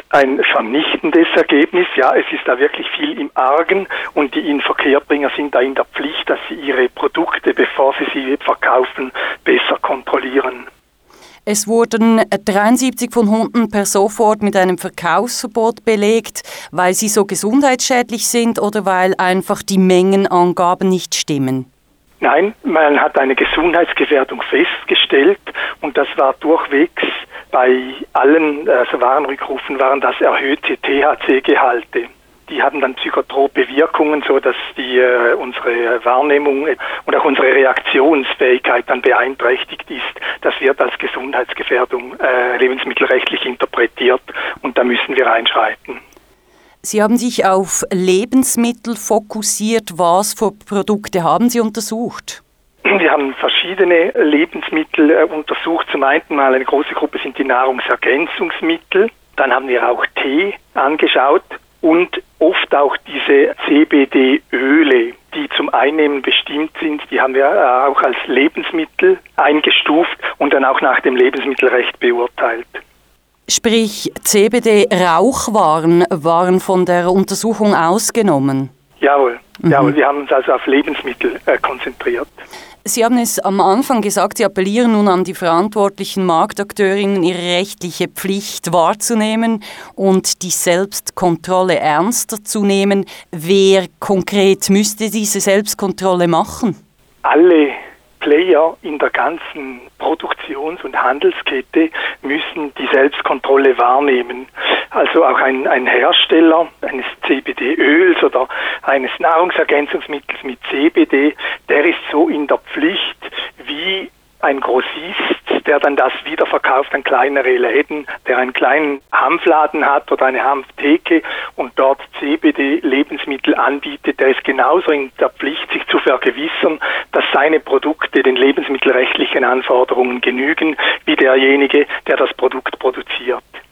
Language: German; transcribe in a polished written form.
ein vernichtendes Ergebnis. Ja, es ist da wirklich viel im Argen und die Inverkehrbringer sind da in der Pflicht, dass sie ihre Produkte, bevor sie verkaufen, besser kontrollieren. Es wurden 73 von Hunden per sofort mit einem Verkaufsverbot belegt, weil sie so gesundheitsschädlich sind oder weil einfach die Mengenangaben nicht stimmen? Nein, man hat eine Gesundheitsgefährdung festgestellt und das war durchwegs bei allen Warenrückrufen waren das erhöhte THC-Gehalte. Die haben dann psychotrope Wirkungen, so dass unsere Wahrnehmung und auch unsere Reaktionsfähigkeit dann beeinträchtigt ist. Das wird als Gesundheitsgefährdung lebensmittelrechtlich interpretiert und da müssen wir einschreiten. Sie haben sich auf Lebensmittel fokussiert. Was für Produkte haben Sie untersucht? Wir haben verschiedene Lebensmittel untersucht. Zum einen mal eine große Gruppe sind die Nahrungsergänzungsmittel. Dann haben wir auch Tee angeschaut und oft auch diese CBD-Öle, die zum Einnehmen bestimmt sind. Die haben wir auch als Lebensmittel eingestuft und dann auch nach dem Lebensmittelrecht beurteilt. Sprich, CBD-Rauchwaren waren von der Untersuchung ausgenommen? Jawohl. Jawohl, wir haben uns also auf Lebensmittel konzentriert. Sie haben es am Anfang gesagt, Sie appellieren nun an die verantwortlichen Marktakteurinnen, ihre rechtliche Pflicht wahrzunehmen und die Selbstkontrolle ernster zu nehmen. Wer konkret müsste diese Selbstkontrolle machen? Alle Player in der ganzen Produktions- und Handelskette müssen die Selbstkontrolle wahrnehmen. Also auch ein Hersteller eines CBD-Öls oder eines Nahrungsergänzungsmittels mit CBD, der ist so in der Pflicht wie ein Grossist, der dann das wiederverkauft an kleinere Läden, der einen kleinen Hanfladen hat oder eine Hanftheke und dort CBD-Lebensmittel anbietet, der ist genauso in der Pflicht, sich zu vergewissern, dass seine Produkte den lebensmittelrechtlichen Anforderungen genügen, wie derjenige, der das Produkt produziert.